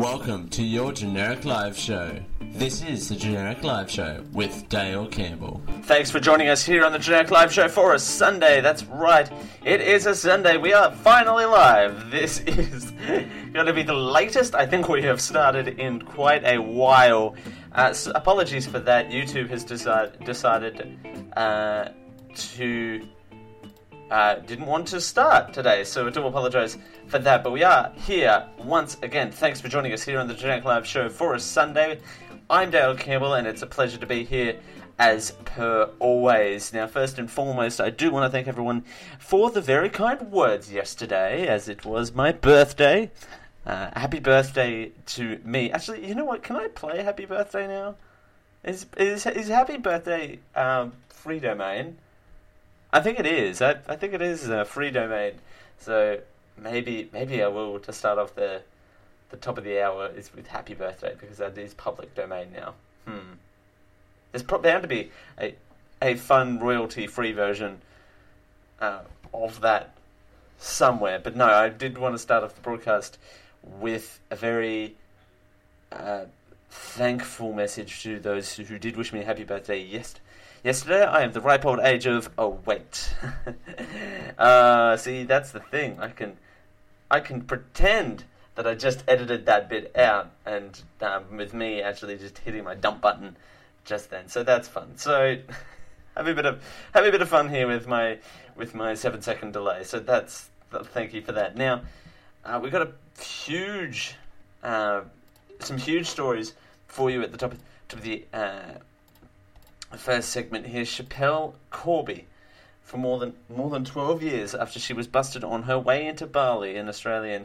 Welcome to your Generic Live Show. This is the Generic Live Show with Dale Campbell. Thanks for joining us here on the Generic Live Show for a Sunday. That's right, it is a Sunday. We are finally live. This is going to be the latest I think we have started in quite a while. Apologies for that. YouTube has decided to... didn't want to start today, so I do apologise for that, but we are here once again. Thanks for joining us here on the Generic Live Show for a Sunday. I'm Dale Campbell, and it's a pleasure to be here as per always. Now, first and foremost, I do want to thank everyone for the very kind words yesterday, as it was my birthday. Happy birthday to me. Actually, you know what? Can I play Happy Birthday now? Is Happy Birthday free domain? I think it is. I think it is a free domain. So maybe I will, to start off the top of the hour, is with Happy Birthday, because that is public domain now. There's bound to be a fun royalty-free version of that somewhere. But no, I did want to start off the broadcast with a very thankful message to those who did wish me a happy birthday yesterday. I am the ripe old age of wait. See, that's the thing. I can pretend that I just edited that bit out, and with me actually just hitting my dump button just then. So that's fun. So have a bit of fun here with my 7-second delay. So thank you for that. Now we've got some huge stories for you at the top of the first segment here. Schapelle Corby, for more than 12 years after she was busted on her way into Bali, with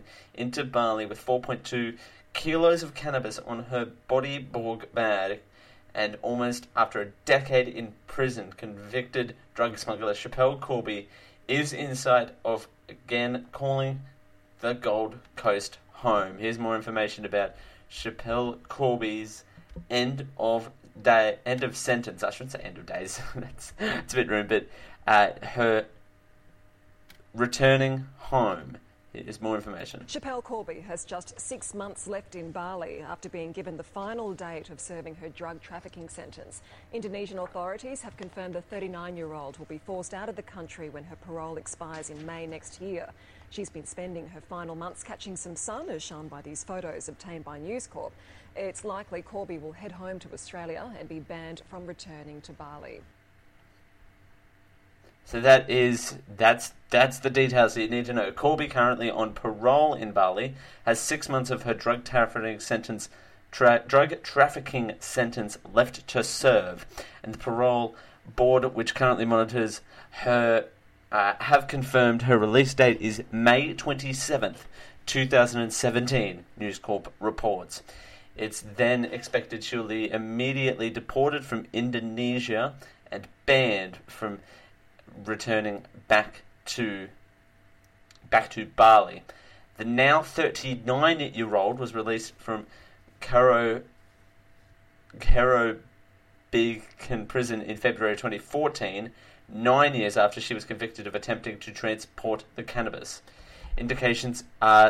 4.2 kilos of cannabis on her bodyborg bag, and almost after a decade in prison, convicted drug smuggler Schapelle Corby is in sight of again calling the Gold Coast home. Here's more information about Schapelle Corby's end of sentence. I shouldn't say end of days. It's a bit rude, but her returning home. Here's more information. Schapelle Corby has just 6 months left in Bali after being given the final date of serving her drug trafficking sentence. Indonesian authorities have confirmed the 39-year-old will be forced out of the country when her parole expires in May next year. She's been spending her final months catching some sun, as shown by these photos obtained by News Corp. It's likely Corby will head home to Australia and be banned from returning to Bali. So that's the details that you need to know. Corby, currently on parole in Bali, has 6 months of her drug trafficking sentence left to serve, and the parole board, which currently monitors her, have confirmed her release date is May 27th, 2017, News Corp reports. It's then expected she'll be immediately deported from Indonesia and banned from returning back to Bali. The now 39-year-old was released from Karo Beacon prison in February 2014, 9 years after she was convicted of attempting to transport the cannabis. Indications are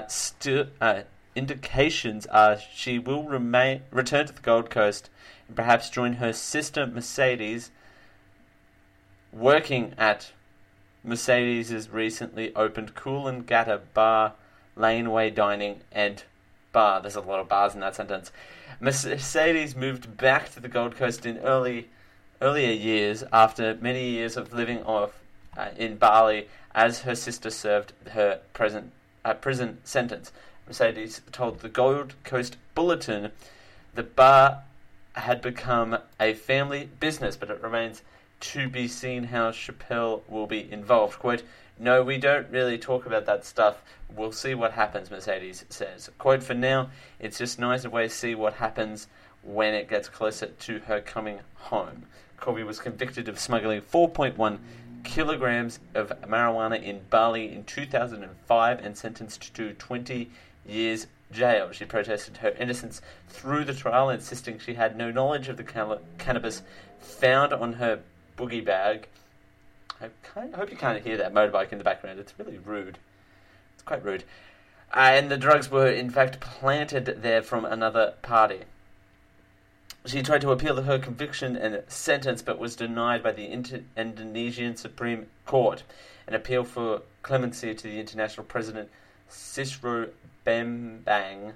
she will return to the Gold Coast and perhaps join her sister Mercedes, working at Mercedes' recently opened Coolangatta Bar, Laneway Dining and Bar. There's a lot of bars in that sentence. Mercedes moved back to the Gold Coast in earlier years after many years of living in Bali as her sister served her prison sentence. Mercedes told the Gold Coast Bulletin the bar had become a family business, but it remains to be seen how Schapelle will be involved. Quote, "No, we don't really talk about that stuff. We'll see what happens," Mercedes says. Quote, "For now, it's just nice to wait to see what happens when it gets closer to her coming home." Corby was convicted of smuggling 4.1 kilograms of marijuana in Bali in 2005 and sentenced to 20 years jail. She protested her innocence through the trial, insisting she had no knowledge of the cannabis found on her boogie bag. I hope you can't hear that motorbike in the background. It's really rude. It's quite rude. And the drugs were, in fact, planted there from another party. She tried to appeal her conviction and sentence, but was denied by the Indonesian Supreme Court. An appeal for clemency to the international president Susilo Bambang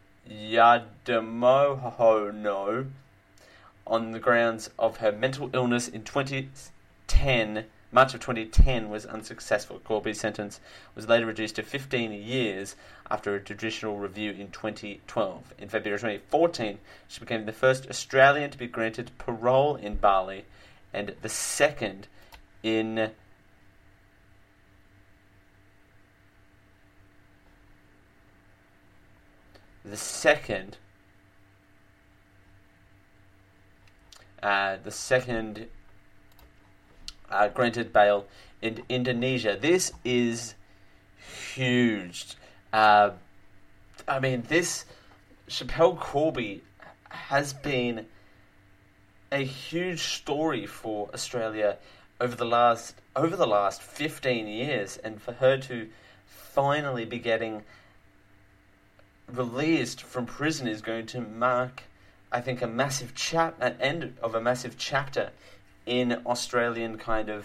Yudhoyono on the grounds of her mental illness in March of 2010 was unsuccessful. Corby's sentence was later reduced to 15 years after a judicial review in 2012. In February 2014, she became the first Australian to be granted parole in Bali and the second in granted bail in Indonesia. This is huge. Schapelle Corby has been a huge story for Australia over the last 15 years, and for her to finally be getting released from prison is going to mark, I think, an end of a massive chapter in Australian kind of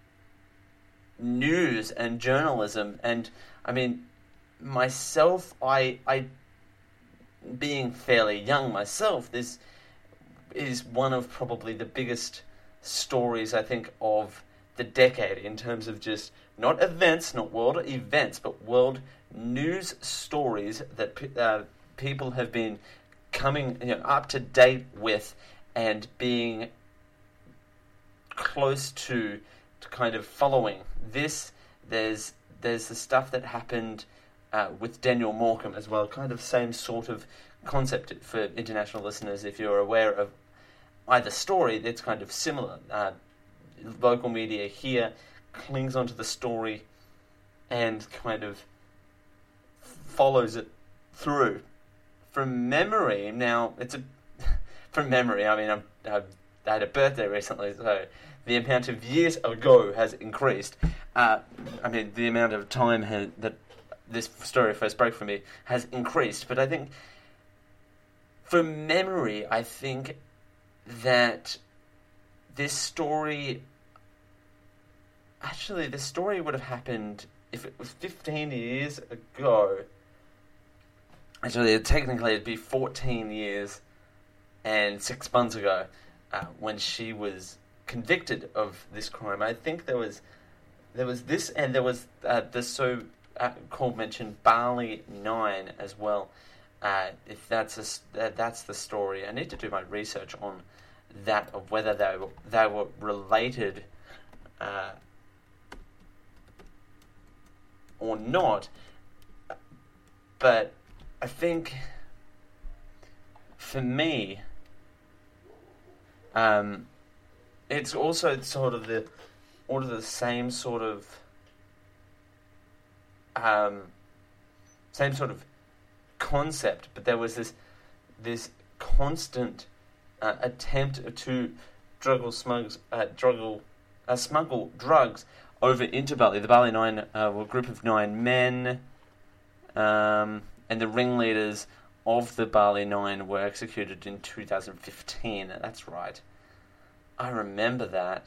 news and journalism. And I mean, myself, I being fairly young myself, this is one of probably the biggest stories, I think, of the decade in terms of just not world events, but world news stories that people have been coming up to date with and being close to kind of following. There's the stuff that happened with Daniel Morecambe as well, kind of same sort of concept for international listeners. If you're aware of either story, it's kind of similar. Local media here clings onto the story and kind of follows it through. From memory, now from memory. I mean, I had a birthday recently, so the amount of years ago has increased. The amount of time that this story first broke for me has increased. But I think, from memory, I think that this story would have happened if it was 15 years ago. Actually, technically, it'd be 14 years and 6 months ago when she was convicted of this crime. I think there was this, and there was the so-called mentioned Bali 9 as well. If that's the story, I need to do my research on that, of whether they were related or not. But I think for me, it's also sort of the same sort of concept, but there was this constant attempt to smuggle drugs over into Bali. The Bali 9 were a group of 9 men, and the ringleaders of the Bali 9 were executed in 2015. That's right. I remember that.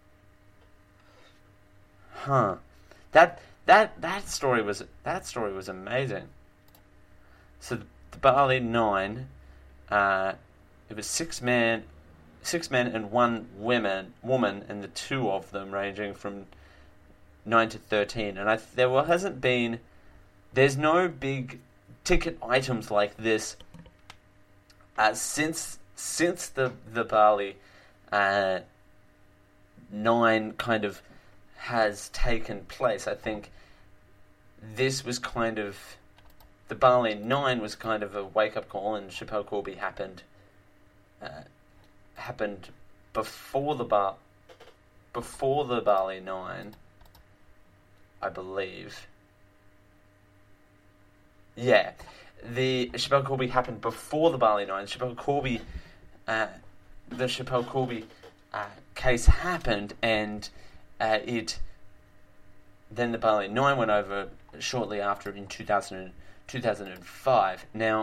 Huh. That story was amazing. So the Bali 9, it was 6 men and 1 woman, and the 2 of them ranging from 9 to 13. And there's no big ticket items like this since the Bali 9 kind of has taken place. I think this was kind of, the Bali 9 was kind of a wake-up call, and Schapelle Corby happened before the Bali 9, I believe. Yeah, the Schapelle Corby happened before the Bali 9. The Schapelle Corby case happened, and then the Bali 9 went over shortly after in 2014. 2005. Now,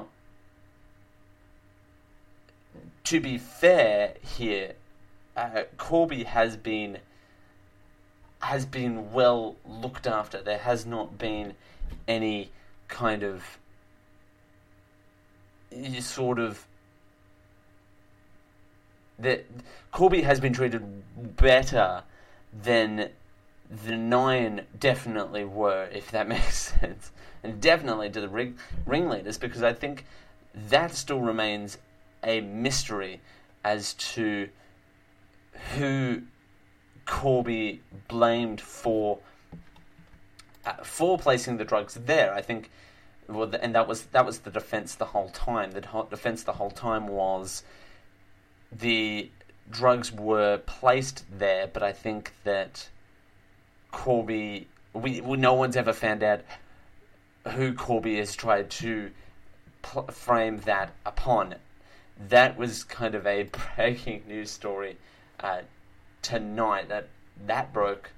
to be fair here, Corby has been well looked after. There has not been any kind of sort of that Corby has been treated better than the 9 definitely were, if that makes sense, and definitely to the ringleaders, because I think that still remains a mystery as to who Corby blamed for placing the drugs there. I think, and that was the defense the whole time. The defense the whole time was the drugs were placed there, but I think that Corby, no one's ever found out who Corby has tried to frame that upon. That was kind of a breaking news story tonight. That broke.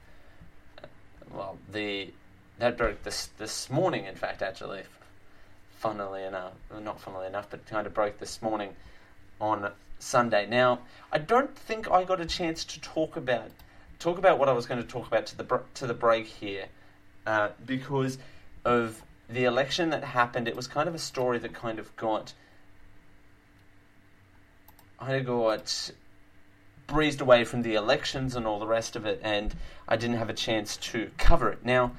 That broke this morning. In fact, actually, funnily enough, not funnily enough, but kind of broke this morning on Sunday. Now, I don't think I got a chance to talk about what I was going to talk about to the break here, because of the election that happened. It was kind of a story that kind of got breezed away from the elections and all the rest of it, and I didn't have a chance to cover it. Now,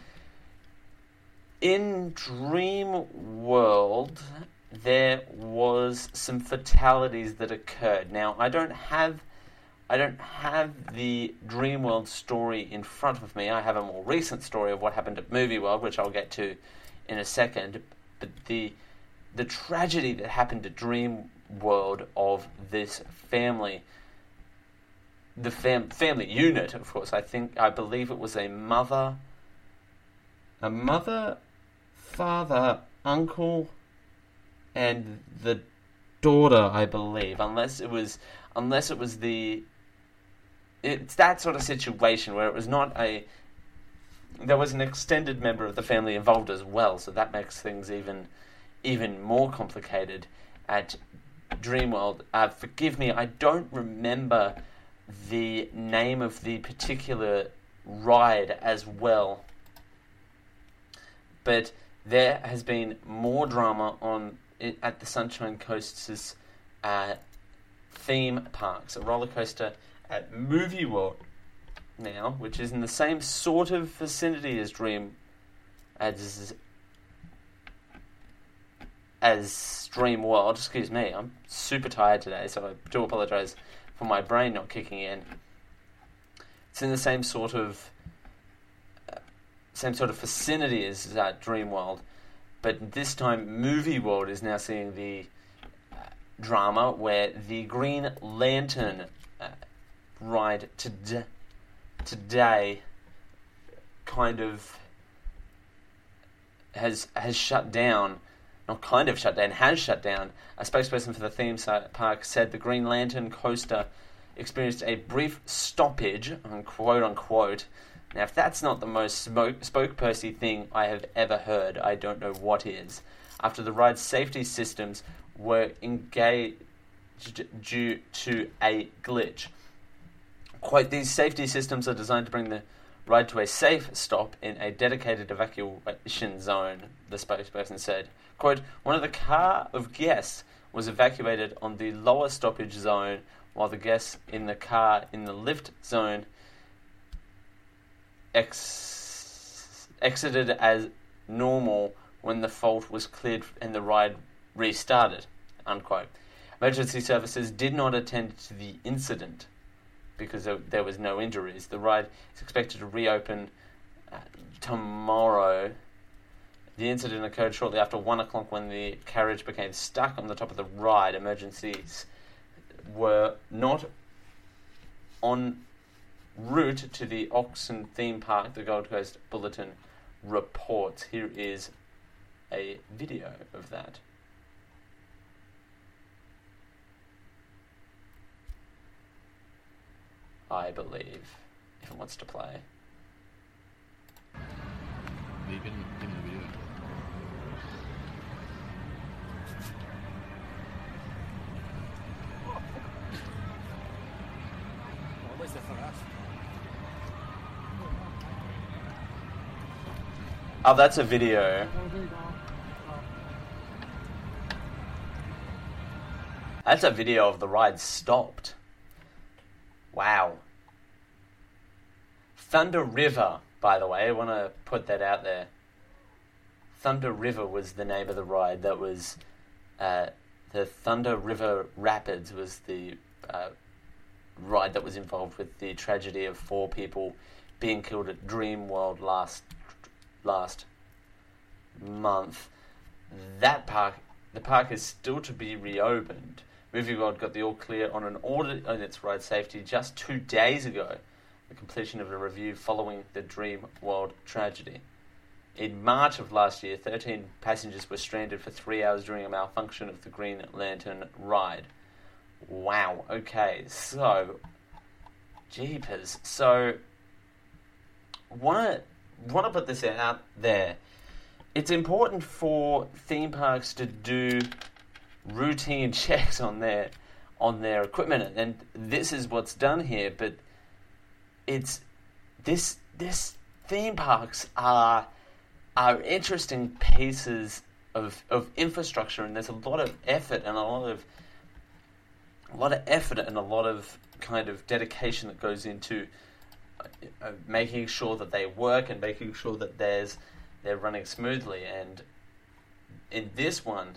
in Dream World, there was some fatalities that occurred. Now, I don't have the Dream World story in front of me. I have a more recent story of what happened at Movie World, which I'll get to in a second. But the tragedy that happened at Dream World of this family, the family unit, of course. I believe it was a mother, father, uncle, and the daughter, I believe. It's that sort of situation where it was not there was an extended member of the family involved as well, so that makes things even more complicated at Dreamworld. Forgive me, I don't remember the name of the particular ride as well, but there has been more drama at the Sunshine Coast's theme parks, a roller coaster at Movie World now, which is in the same sort of vicinity as Dream World. Excuse me, I'm super tired today, so I do apologise for my brain not kicking in. It's in the same sort of vicinity as Dream World, but this time Movie World is now seeing the drama where the Green Lantern ride today kind of has shut down. Not kind of shut down, has shut down. A spokesperson for the theme park said the Green Lantern coaster experienced a brief stoppage, quote unquote. Now, if that's not the most spoke-pursy thing I have ever heard, I don't know what is. After the ride's safety systems were engaged due to a glitch. Quote, these safety systems are designed to bring the ride to a safe stop in a dedicated evacuation zone, the spokesperson said. Quote, one of the car of guests was evacuated on the lower stoppage zone, while the guests in the car in the lift zone exited as normal when the fault was cleared and the ride restarted, unquote. Emergency services did not attend to the incident because there was no injuries. The ride is expected to reopen tomorrow. The incident occurred shortly after 1 o'clock when the carriage became stuck on the top of the ride. Emergencies were not en route to the Oxen theme park, the Gold Coast Bulletin reports. Here is a video of that. I believe, if it wants to play. They've been in the video. Oh, that's a video. That's a video of the ride stopped. Wow. Thunder River, by the way, I want to put that out there. Thunder River was the name of the ride. That was the Thunder River Rapids was the ride that was involved with the tragedy of 4 people being killed at Dreamworld last month. The park is still to be reopened. Movie World got the all clear on an audit on its ride safety just 2 days ago, the completion of a review following the Dreamworld tragedy. In March of last year, 13 passengers were stranded for 3 hours during a malfunction of the Green Lantern ride. Wow, okay, so, jeepers. So, want to put this out there. It's important for theme parks to do routine checks on their equipment, and this is what's done here. But it's this theme parks are interesting pieces of infrastructure, and there's a lot of effort and a lot of kind of dedication that goes into making sure that they work and making sure that they're running smoothly. And in this one,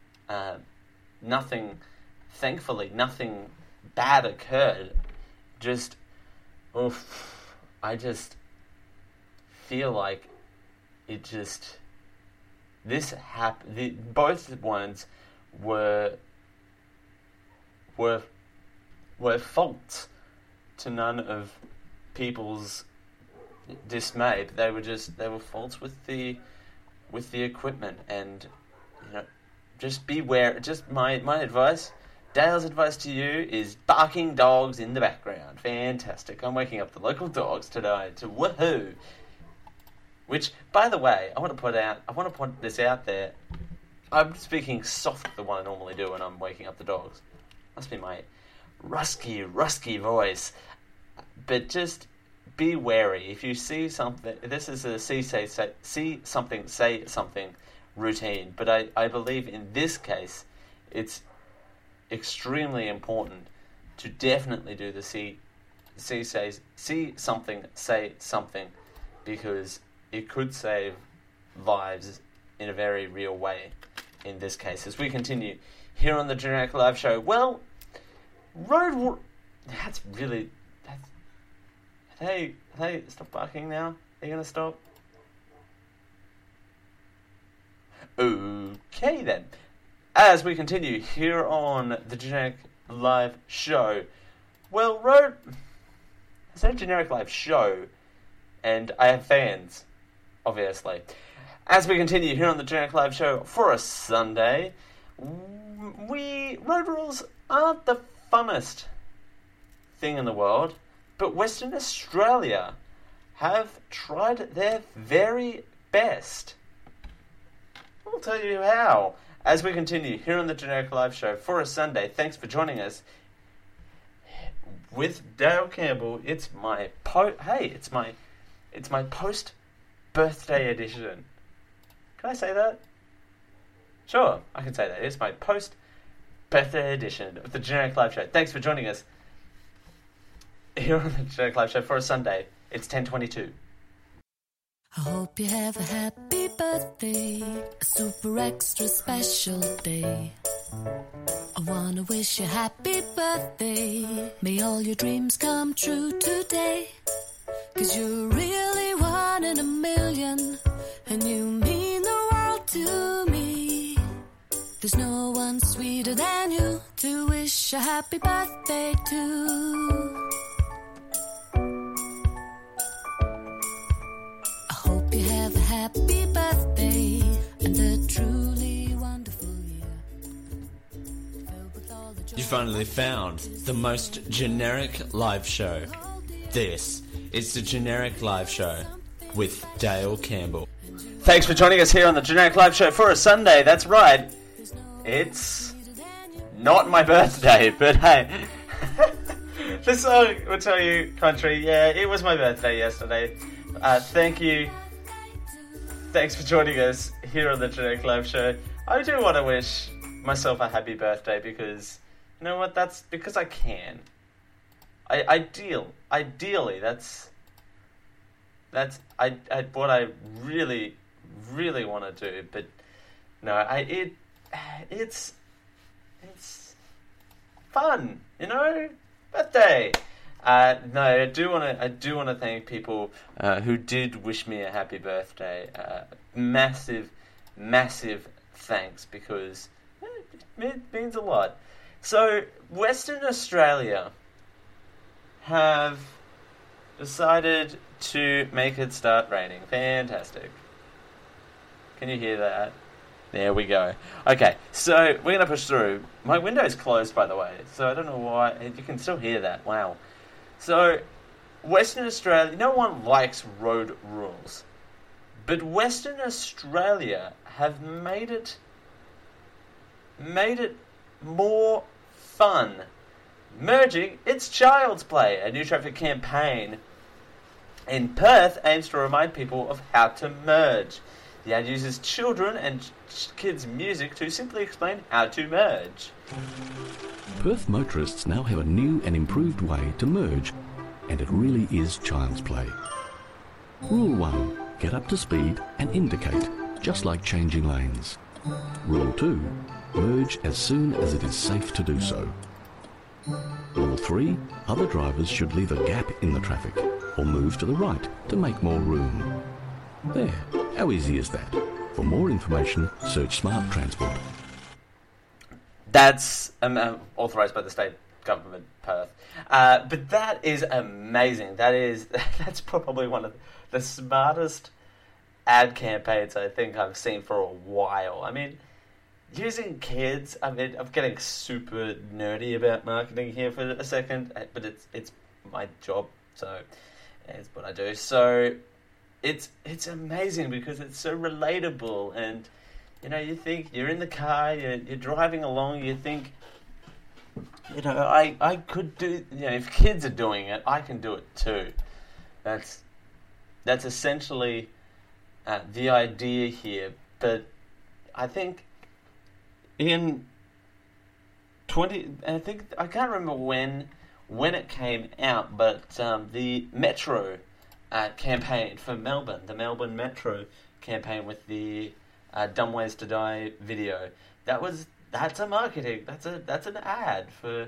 thankfully nothing bad occurred. I just feel like both ones were faults to none of people's dismay. They were faults with the equipment, and just beware. Just my advice, Dale's advice to you is barking dogs in the background. Fantastic. I'm waking up the local dogs tonight to woohoo. Which, by the way, I want to put this out there. I'm speaking soft, the one I normally do when I'm waking up the dogs. Must be my rusky voice. But just be wary. If you see something, this is a see something, say something routine. But I believe in this case, it's extremely important to definitely do the see something, say something, because it could save lives in a very real way in this case. As we continue here on the Generic Live Show, well, Hey, stop barking now. Are you going to stop? Okay then. As we continue here on the Generic Live Show, well, it's a Generic Live Show, and I have fans, obviously. As we continue here on the Generic Live Show for a Sunday, road rules aren't the funnest thing in the world, but Western Australia have tried their very best. I'll tell you how. As we continue here on the Generic Live Show for a Sunday, thanks for joining us. With Dale Campbell, it's my post-birthday edition. Can I say that? Sure, I can say that. It's my post-birthday edition of the Generic Live Show. Thanks for joining us here on the Generic Live Show for a Sunday. It's 10:22. I hope you have a happy birthday, a super extra special day. I wanna wish you a happy birthday. May all your dreams come true today. 'Cause you're really one in a million, and you mean the world to me. There's no one sweeter than you to wish a happy birthday to. Happy birthday and a truly wonderful year. You finally found the most generic live show. This is the Generic Live Show with Dale Campbell. Thanks for joining us here on the Generic Live Show for a Sunday. That's right. It's not my birthday, but hey. The song will tell you, country, yeah, it was my birthday yesterday. Thank you thanks for joining us here on the Generic Live Show. I do want to wish myself a happy birthday because, you know what, that's because I can. Ideally, that's what I really, really want to do. But no, it's fun, you know, birthday. No, I do want to thank people who did wish me a happy birthday. Massive thanks, because it means a lot. So, Western Australia have decided to make it start raining. Fantastic. Can you hear that? There we go. Okay, so we're going to push through. My window's closed, by the way, so I don't know why. You can still hear that. Wow. So, Western Australia, no one likes road rules. But Western Australia have made it more fun. Merging It's Child's Play, a new traffic campaign in Perth aims to remind people of how to merge. The ad uses children and kids' music to simply explain how to merge. Perth motorists now have a new and improved way to merge, and it really is child's play. Rule 1. Get up to speed and indicate, just like changing lanes. Rule 2. Merge as soon as it is safe to do so. Rule 3. Other drivers should leave a gap in the traffic or move to the right to make more room. There. How easy is that? For more information, search Smart Transport. That's authorised by the state government, Perth. But that is amazing. That's probably one of the smartest ad campaigns I think I've seen for a while. I mean, using kids, I'm getting super nerdy about marketing here for a second, but it's my job, so it's what I do. So it's amazing because it's so relatable, and you know, you think you're in the car, you're driving along, you think, you know, I could do, you know, if kids are doing it, I can do it too. That's essentially the idea here. But I think I can't remember when it came out, but the Metro campaign for Melbourne, the Melbourne Metro campaign with the Dumb Ways to Die video, that's a marketing, that's an ad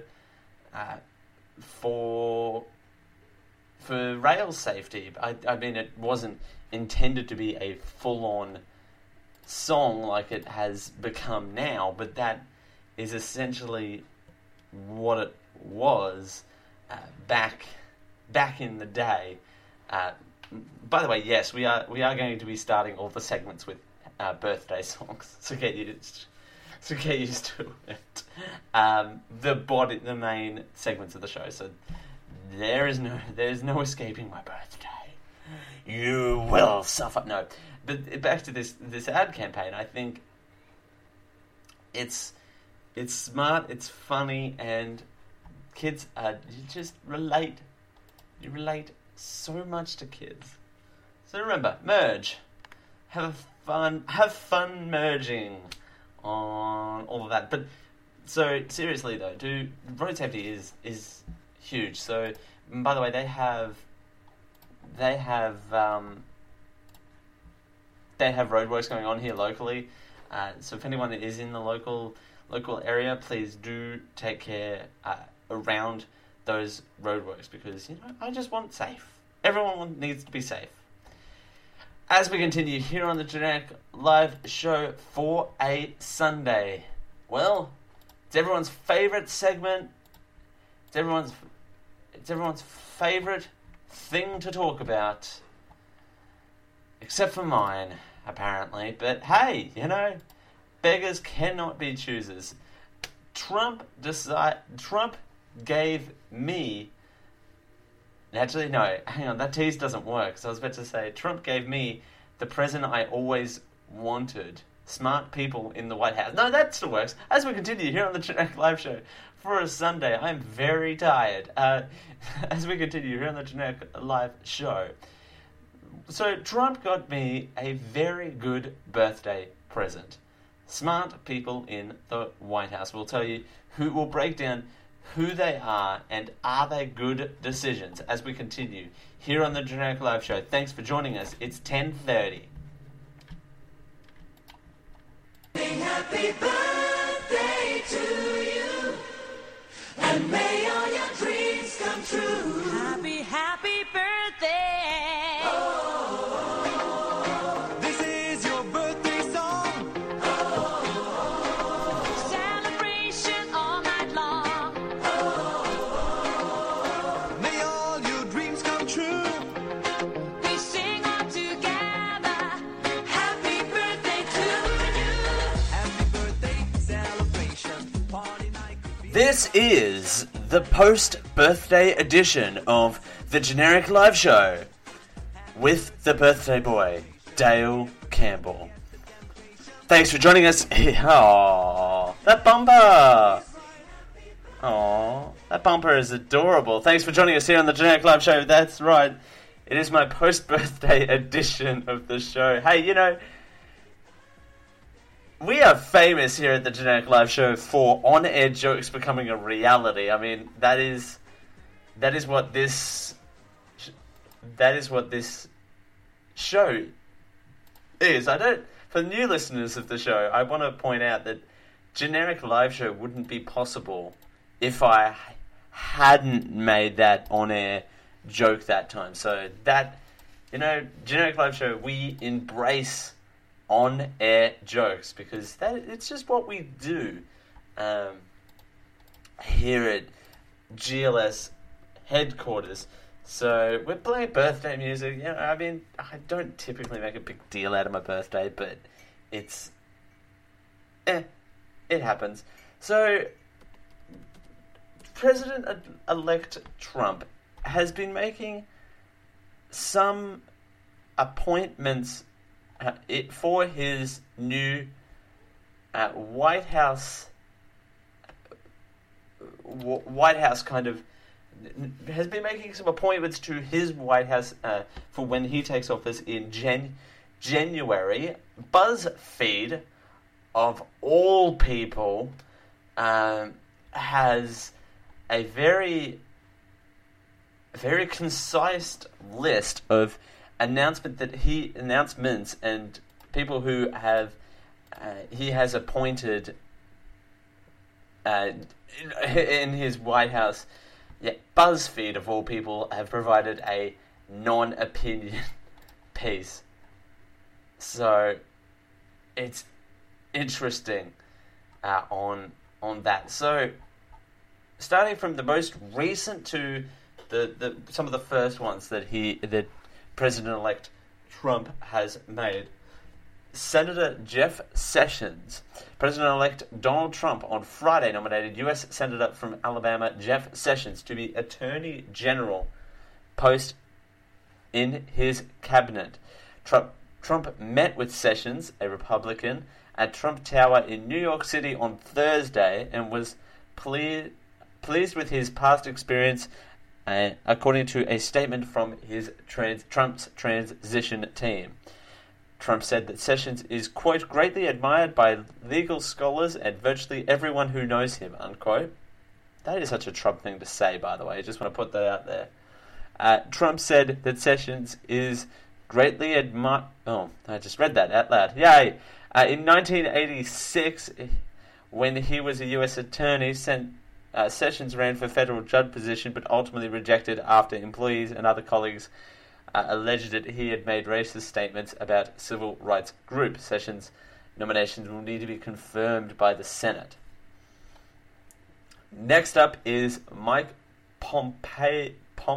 for rail safety. I mean, it wasn't intended to be a full-on song like it has become now, but that is essentially what it was back in the day. By the way, yes, we are going to be starting all the segments with birthday songs, so get used to it. The main segments of the show. So there's no escaping my birthday. You will suffer. No, but back to this ad campaign. I think it's smart, it's funny, and kids you just relate. You relate so much to kids. So remember, merge. Have fun merging on all of that. But so seriously though, road safety is huge. So by the way, they have roadworks going on here locally. So if anyone is in the local area, please do take care around those roadworks, because you know, I just want safe. Everyone needs to be safe. As we continue here on the Generic Live Show for a Sunday, well, it's everyone's favourite segment. It's everyone's favourite thing to talk about, except for mine, apparently. But hey, you know, beggars cannot be choosers. Trump gave me... Actually, no, hang on, that tease doesn't work. So I was about to say, Trump gave me the present I always wanted. Smart people in the White House. No, that still works. As we continue here on the Generic Live Show for a Sunday, I'm very tired. As we continue here on the Generic Live Show, So Trump got me a very good birthday present. Smart people in the White House will tell you who will break down who they are and are they good decisions as we continue here on the Generic Live Show. Thanks for joining us. It's 10:30. Happy birthday to you, and may all your dreams come true. Happy, happy birthday. This is your birthday song. Celebration all night long. May all your dreams come true. We sing all together. Happy birthday to you. Happy birthday celebration. Party night could be. This is the post-birthday edition of the Generic Live Show with the birthday boy, Dale Campbell. Thanks for joining us. Aww, that bumper! Aww, that bumper is adorable. Thanks for joining us here on the Generic Live Show. That's right, it is my post-birthday edition of the show. Hey, you know, we are famous here at the Generic Live Show for on-air jokes becoming a reality. I mean, that is what this show is. For new listeners of the show, I want to point out that Generic Live Show wouldn't be possible if I hadn't made that on-air joke that time. So that, you know, Generic Live Show, we embrace on-air jokes because it's just what we do here at GLS headquarters. So we're playing birthday music. You know, I mean, I don't typically make a big deal out of my birthday, but it happens. So President-elect Trump has been making some appointments for his new White House kind of has been making some appointments to his White House for when he takes office in January. BuzzFeed, of all people, has a very, very concise list of announcements and people who he has appointed in his White House. Yeah, BuzzFeed, of all people, have provided a non-opinion piece. So it's interesting on that. So starting from the most recent to the some of the first ones that President-elect Trump has made. Senator Jeff Sessions. President-elect Donald Trump on Friday nominated U.S. Senator from Alabama Jeff Sessions to be Attorney General post in his cabinet. Trump met with Sessions, a Republican, at Trump Tower in New York City on Thursday and was pleased with his past experience, according to a statement from Trump's transition team. Trump said that Sessions is, quote, greatly admired by legal scholars and virtually everyone who knows him, unquote. That is such a Trump thing to say, by the way. I just want to put that out there. Trump said that Sessions is greatly admired... Oh, I just read that out loud. Yay! In 1986, when he was a U.S. attorney, Sessions ran for federal judge position but ultimately rejected after employees and other colleagues alleged that he had made racist statements about civil rights groups. Sessions' nominations will need to be confirmed by the Senate. Next up is Mike Pompeo,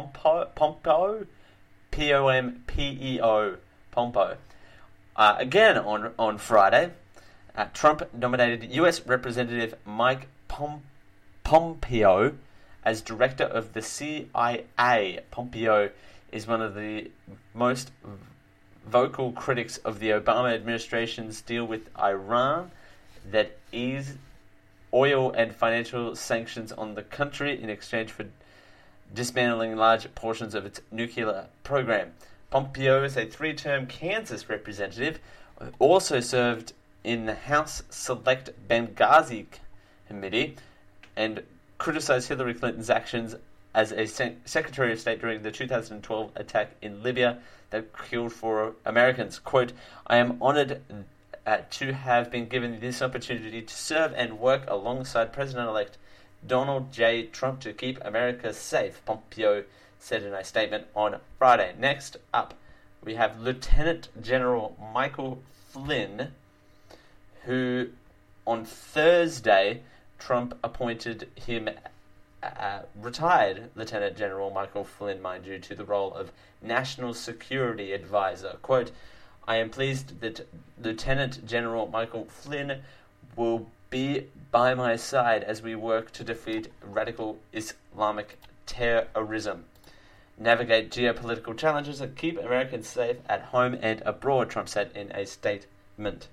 P-O-M-P-E-O, Pompeo. Again on Friday, Trump nominated U.S. Representative Mike Pompeo as director of the CIA. Pompeo is one of the most vocal critics of the Obama administration's deal with Iran that eased oil and financial sanctions on the country in exchange for dismantling large portions of its nuclear program. Pompeo is a 3-term Kansas representative, also served in the House Select Benghazi Committee, and criticized Hillary Clinton's actions as a Secretary of State during the 2012 attack in Libya that killed 4 Americans. Quote, "I am honored to have been given this opportunity to serve and work alongside President-elect Donald J. Trump to keep America safe," Pompeo said in a statement on Friday. Next up, we have Lieutenant General Michael Flynn, who on Thursday, Trump appointed him retired Lieutenant General Michael Flynn, mind you, to the role of National Security Advisor. Quote, "I am pleased that Lieutenant General Michael Flynn will be by my side as we work to defeat radical Islamic terrorism, navigate geopolitical challenges, and keep Americans safe at home and abroad," Trump said in a statement.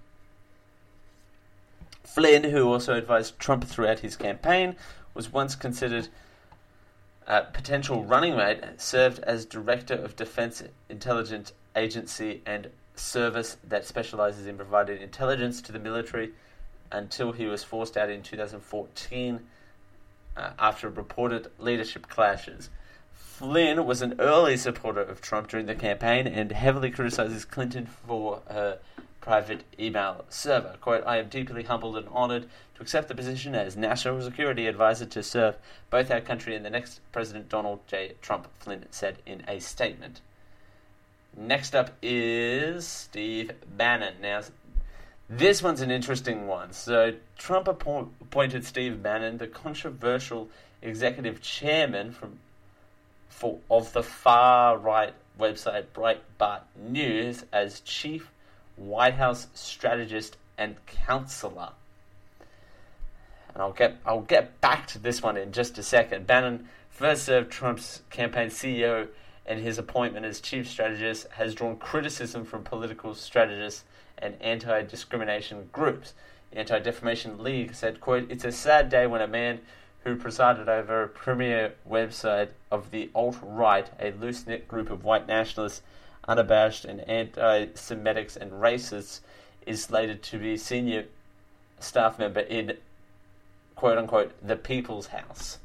Flynn, who also advised Trump throughout his campaign, was once considered a potential running mate, served as Director of Defense Intelligence Agency and service that specializes in providing intelligence to the military until he was forced out in 2014 after reported leadership clashes. Flynn was an early supporter of Trump during the campaign and heavily criticizes Clinton for her private email server. Quote, "I am deeply humbled and honored to accept the position as National Security Advisor to serve both our country and the next President Donald J. Trump," Flynn said in a statement. Next up is Steve Bannon. Now, this one's an interesting one. So, Trump appointed Steve Bannon, the controversial executive chairman of the far-right website Breitbart News, as chief White House strategist and counselor. And I'll get back to this one in just a second. Bannon first served Trump's campaign CEO, and his appointment as chief strategist has drawn criticism from political strategists and anti-discrimination groups. The Anti-Defamation League said, quote, "It's a sad day when a man who presided over a premier website of the alt-right, a loose-knit group of white nationalists, unabashed and anti-Semitics and racists, is slated to be senior staff member in, quote-unquote, the People's House."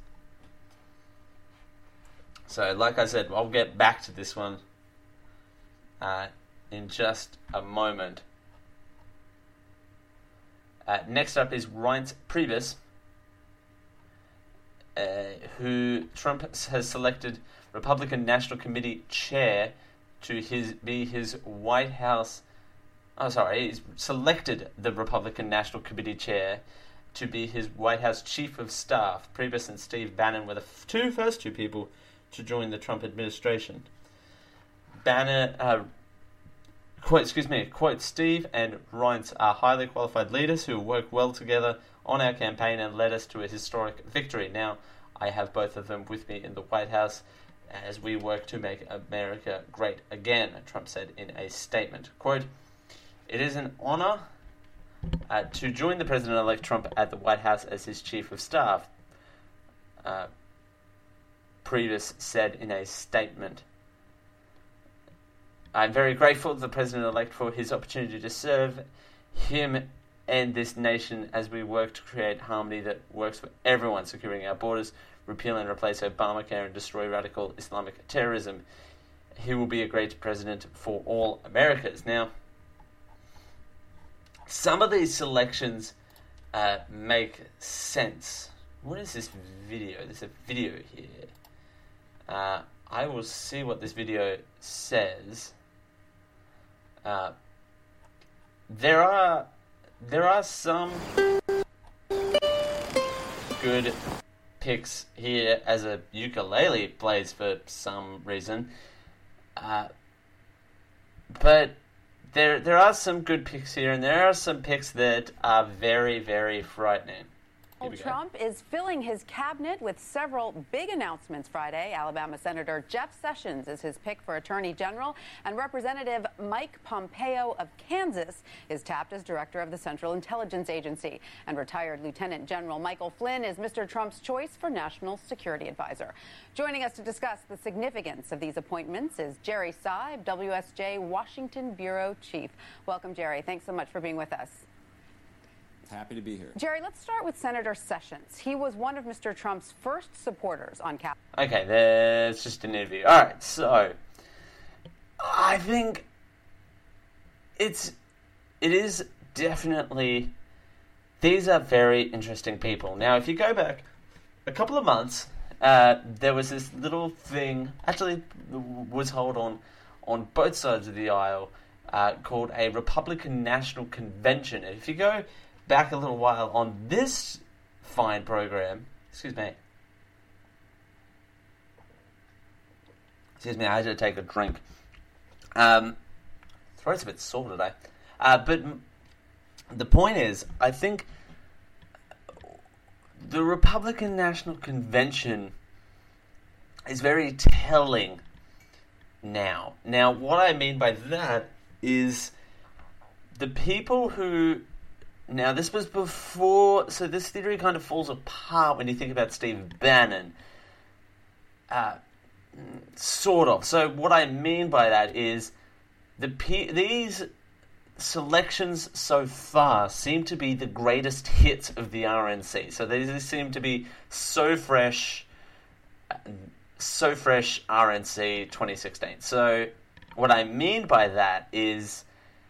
So, like I said, I'll get back to this one in just a moment. Next up is Reince Priebus, who Trump has selected Republican National Committee chair to be his White House. He's selected the Republican National Committee chair to be his White House chief of staff. Priebus and Steve Bannon were the first two people to join the Trump administration. Quote, "Steve and Reince are highly qualified leaders who work well together on our campaign and led us to a historic victory. Now I have both of them with me in the White House as we work to make America great again," Trump said in a statement. Quote, "It is an honor to join the President-elect Trump at the White House as his chief of staff," Priebus said in a statement. "I'm very grateful to the President-elect for his opportunity to serve him and this nation as we work to create harmony that works for everyone, securing our borders, repeal and replace Obamacare, and destroy radical Islamic terrorism. He will be a great president for all Americans." Now, some of these selections make sense. What is this video? There's a video here. I will see what this video says. There are some good picks here as a ukulele plays for some reason, but there are some good picks here, and there are some picks that are very, very frightening. Here we go. Trump is filling his cabinet with several big announcements Friday. Alabama Senator Jeff Sessions is his pick for Attorney General, and Representative Mike Pompeo of Kansas is tapped as director of the Central Intelligence Agency. And retired Lieutenant General Michael Flynn is Mr. Trump's choice for National Security Advisor. Joining us to discuss the significance of these appointments is Jerry Seib, WSJ Washington Bureau Chief. Welcome, Jerry. Thanks so much for being with us. Happy to be here. Jerry, let's start with Senator Sessions. He was one of Mr. Trump's first supporters on Capitol. Okay, there's just an interview. All right, so I think it is definitely, these are very interesting people. Now, if you go back a couple of months, there was this little thing, actually was held on both sides of the aisle, called a Republican National Convention. And if you go back a little while on this fine program, excuse me, I had to take a drink. Throat's a bit sore today. But the point is, I think the Republican National Convention is very telling now. Now, what I mean by that is the people who... Now, this was before... So this theory kind of falls apart when you think about Steve Bannon. Sort of. So what I mean by that is these selections so far seem to be the greatest hits of the RNC. So these seem to be so fresh RNC 2016. So what I mean by that is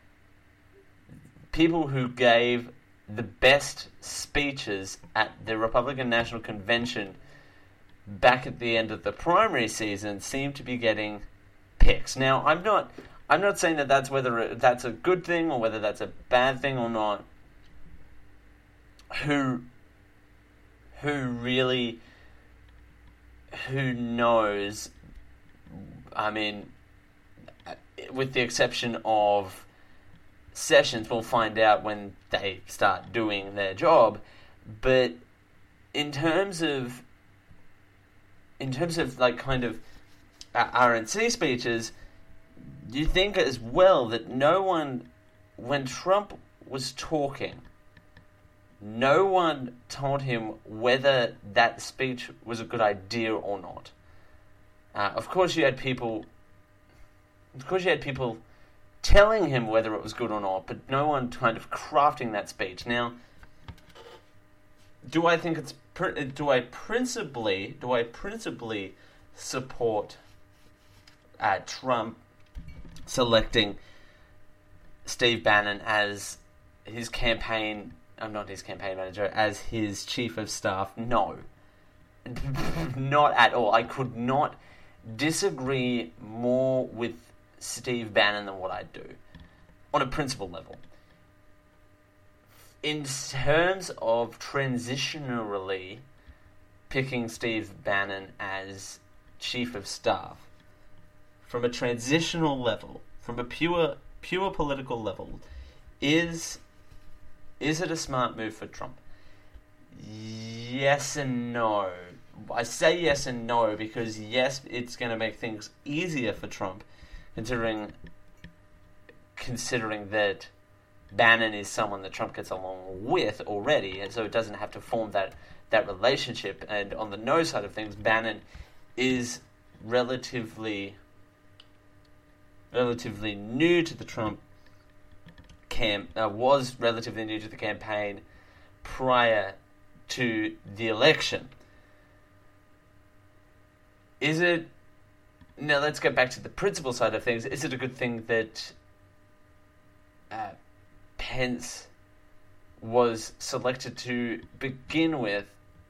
people who gave the best speeches at the Republican National Convention back at the end of the primary season seem to be getting picks. Now, I'm not saying that that's whether that's a good thing or whether that's a bad thing or not. Who knows? I mean, with the exception of Sessions, we'll find out when they start doing their job. But in terms of like kind of RNC speeches, you think as well that no one, when Trump was talking, no one told him whether that speech was a good idea or not. Of course you had people telling him whether it was good or not, but no one kind of crafting that speech. Now, do I think it's do I principally support Trump selecting Steve Bannon as his campaign, not his campaign manager, as his chief of staff? No. Not at all. I could not disagree more with Steve Bannon than what I do, on a principle level. In terms of transitionally picking Steve Bannon as chief of staff, from a transitional level, from a pure political level, is it a smart move for Trump? Yes and no. I say yes and no because yes, it's going to make things easier for Trump, considering that Bannon is someone that Trump gets along with already, and so it doesn't have to form that relationship. And on the no side of things, Bannon is relatively new to the Trump was relatively new to the campaign prior to the election. Now let's get back to the principle side of things. Is it a good thing that Pence was selected to begin with?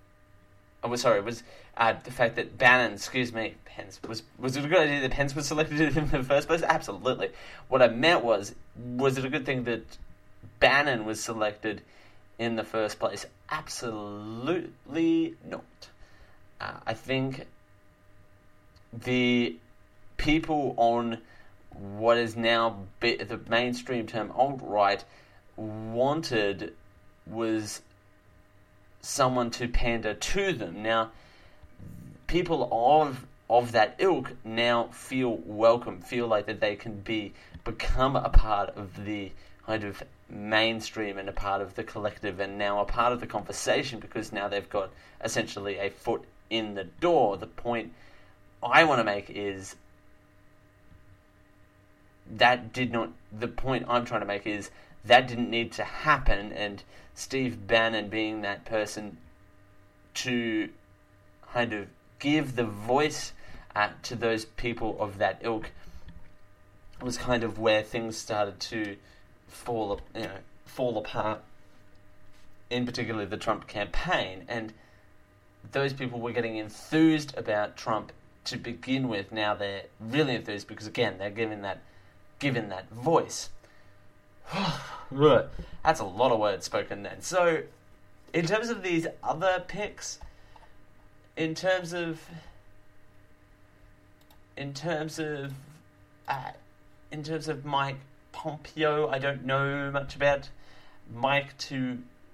The fact that Bannon, Pence, was it a good idea that Pence was selected in the first place? Absolutely. What I meant was it a good thing that Bannon was selected in the first place? Absolutely not. I think the people on what is now the mainstream term alt-right wanted was someone to pander to them. Now, people of that ilk now feel welcome, feel like that they can become a part of the kind of mainstream and a part of the collective and now a part of the conversation, because now they've got essentially a foot in the door. The point I want to make is the point I'm trying to make is that didn't need to happen, and Steve Bannon being that person to kind of give the voice to those people of that ilk was kind of where things started to fall apart, in particular the Trump campaign. And those people were getting enthused about Trump to begin with. Now they're really enthused because, again, they're given that voice. That's a lot of words spoken then. So, in terms of these other picks, in terms of Mike Pompeo, I don't know much about Mike to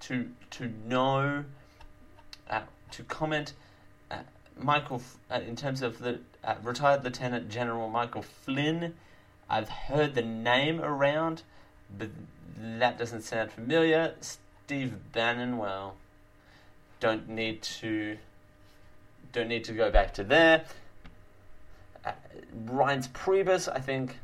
comment. Michael, in terms of the retired Lieutenant General Michael Flynn, I've heard the name around, but that doesn't sound familiar. Steve Bannon, well, don't need to go back to there. Reince Priebus, I think,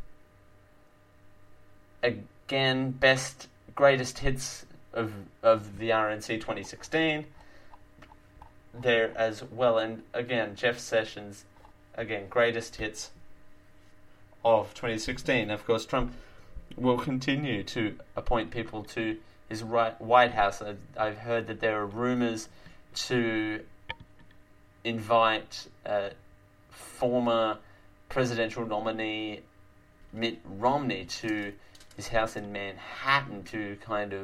again, greatest hits of the RNC 2016 there as well. And again, Jeff Sessions, again, greatest hits of 2016. Of course, Trump will continue to appoint people to his White House. I've heard that there are rumors to invite former presidential nominee Mitt Romney to his house in Manhattan to kind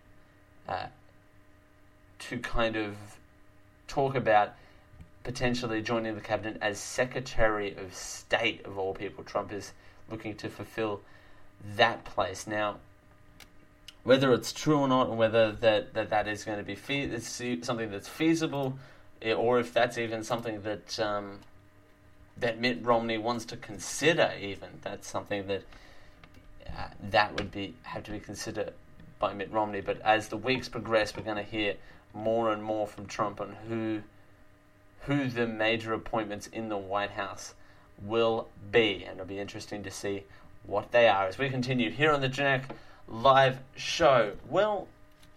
of talk about potentially joining the cabinet as Secretary of State, of all people. Trump is looking to fulfill that place. Now, whether it's true or not, or whether that is going to be something that's feasible, or if that's even something that that Mitt Romney wants to consider, even that's something that that would have to be considered by Mitt Romney. But as the weeks progress, we're going to hear more and more from Trump on who the major appointments in the White House will be, and it'll be interesting to see what they are as we continue here on the Generic Live Show. Well,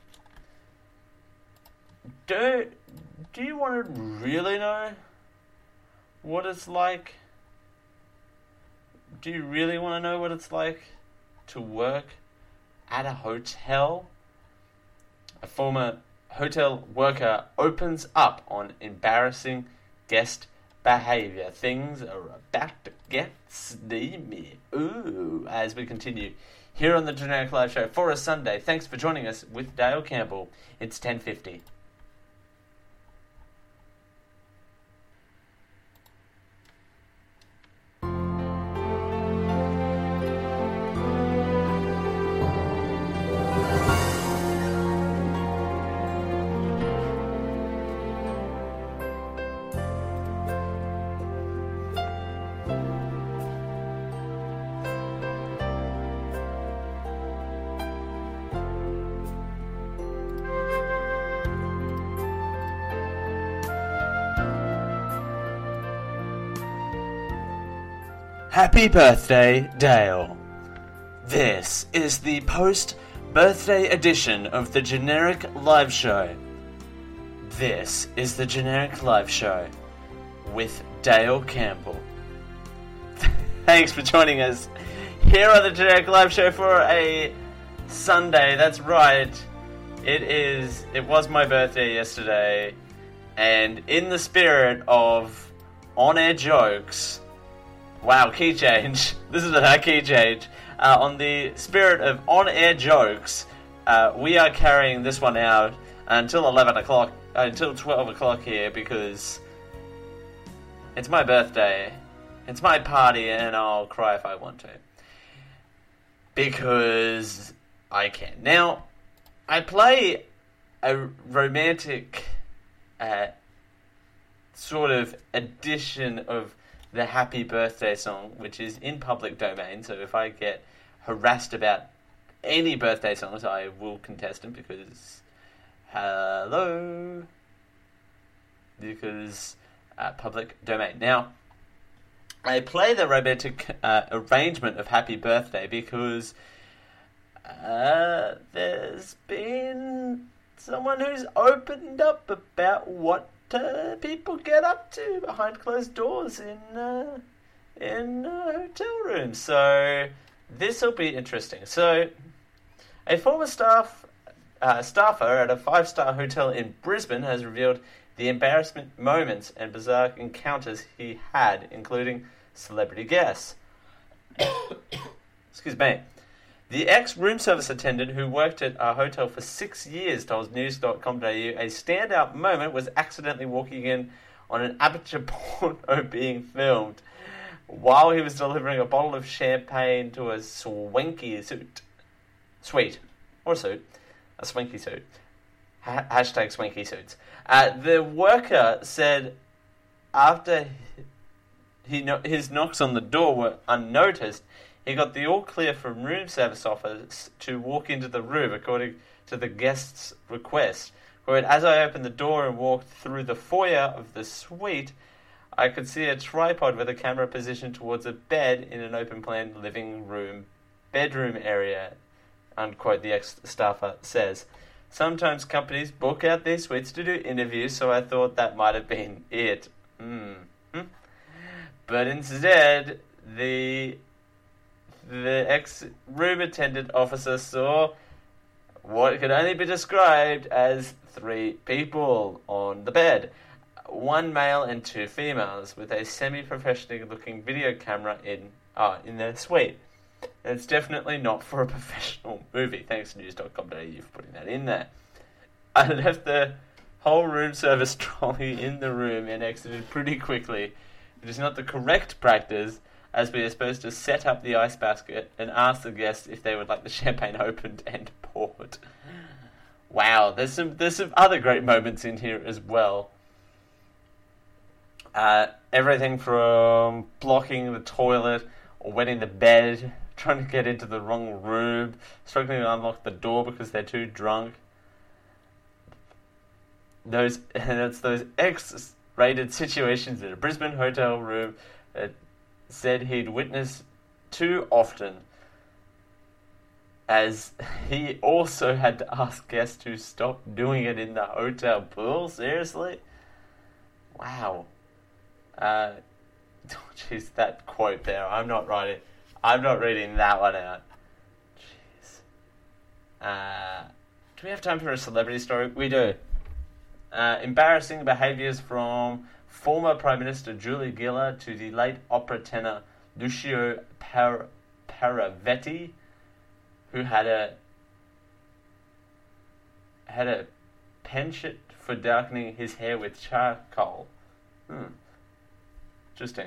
do you want to really know what it's like? Do you really want to know what it's like to work at a hotel? A former hotel worker opens up on embarrassing guest behavior. Things are about to get steamy. Ooh, as we continue here on the Generic Live Show for a Sunday. Thanks for joining us with Dale Campbell. It's 10:50. Happy birthday, Dale. This is the post-birthday edition of the Generic Live Show. This is the Generic Live Show with Dale Campbell. Thanks for joining us here on the Generic Live Show for a Sunday. That's right. It was my birthday yesterday, and in the spirit of on-air jokes... Wow, key change. This is a key change. On the spirit of on-air jokes, we are carrying this one out until 11 o'clock, until 12 o'clock here, because it's my birthday. It's my party, and I'll cry if I want to. Because I can. Now, I play a romantic sort of edition of the Happy Birthday song, which is in public domain. So if I get harassed about any birthday songs, I will contest them because public domain. Now, I play the romantic arrangement of Happy Birthday because there's been someone who's opened up about what people get up to behind closed doors in hotel rooms. So this will be interesting. So a former staffer at a 5-star hotel in Brisbane has revealed the embarrassment moments and bizarre encounters he had, including celebrity guests. Excuse me. The ex-room service attendant who worked at our hotel for 6 years told news.com.au a standout moment was accidentally walking in on an amateur porno being filmed while he was delivering a bottle of champagne to a swanky suit. A swanky suit. Hashtag swanky suits. The worker said after his knocks on the door were unnoticed, he got the all clear from room service office to walk into the room according to the guest's request. Quote, as I opened the door and walked through the foyer of the suite, I could see a tripod with a camera positioned towards a bed in an open-plan living room bedroom area, unquote, the ex-staffer says. Sometimes companies book out these suites to do interviews, so I thought that might have been it. But instead, the ex-room attendant officer saw what could only be described as 3 people on the bed. 1 male and 2 females with a semi-professional looking video camera in their suite. And it's definitely not for a professional movie. Thanks to news.com.au for putting that in there. I left the whole room service trolley in the room and exited pretty quickly. It is not the correct practice, as we are supposed to set up the ice basket and ask the guests if they would like the champagne opened and poured. Wow, there's some other great moments in here as well. Everything from blocking the toilet or wetting the bed, trying to get into the wrong room, struggling to unlock the door because they're too drunk. Those X-rated situations in a Brisbane hotel room that said he'd witnessed too often, as he also had to ask guests to stop doing it in the hotel pool. Seriously? Wow. Jeez, that quote there. I'm not reading that one out. Jeez. Do we have time for a celebrity story? We do. Embarrassing behaviours from former Prime Minister Julie Gillard to the late opera tenor Lucio Paravetti, who had a penchant for darkening his hair with charcoal. Interesting.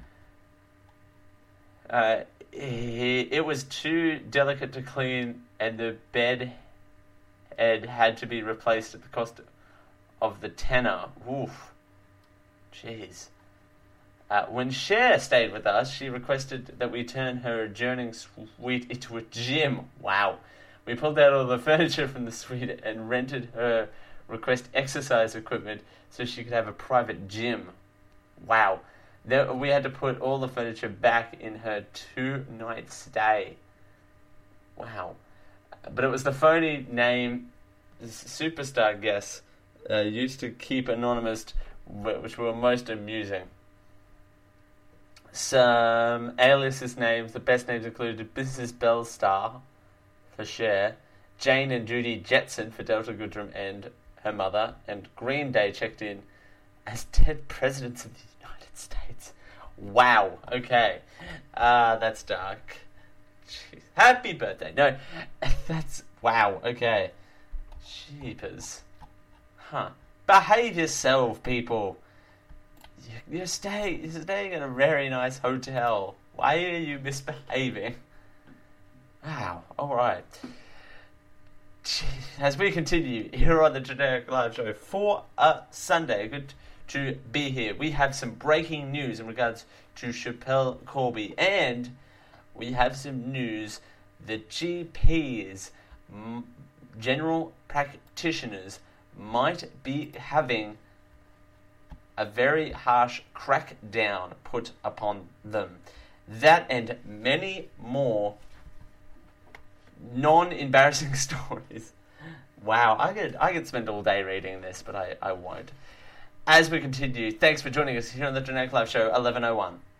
It was too delicate to clean, and the bed had to be replaced at the cost of the tenor. Oof. Jeez. When Cher stayed with us, she requested that we turn her adjourning suite into a gym. Wow. We pulled out all the furniture from the suite and rented her request exercise equipment so she could have a private gym. Wow. We had to put all the furniture back in her 2-night stay. Wow. But it was the phony name superstar guests used to keep anonymous, which were most amusing. Some aliases names, the best names included Mrs. Bellstar for Cher, Jane and Judy Jetson for Delta Goodrem and her mother, and Green Day checked in as dead presidents of the United States. Wow, okay. That's dark. Jeez. Happy birthday. No, that's... Wow, okay. Jeepers. Huh. Behave yourself, people. You're staying in a very nice hotel. Why are you misbehaving? Wow, alright. as we continue here on the Generic Live Show for a Sunday, good to be here. We have some breaking news in regards to Schapelle Corby, and we have some news that GPs, general practitioners, might be having a very harsh crackdown put upon them. That and many more non-embarrassing stories. Wow, I could spend all day reading this, but I won't. As we continue, thanks for joining us here on the Generic Live Show 1101.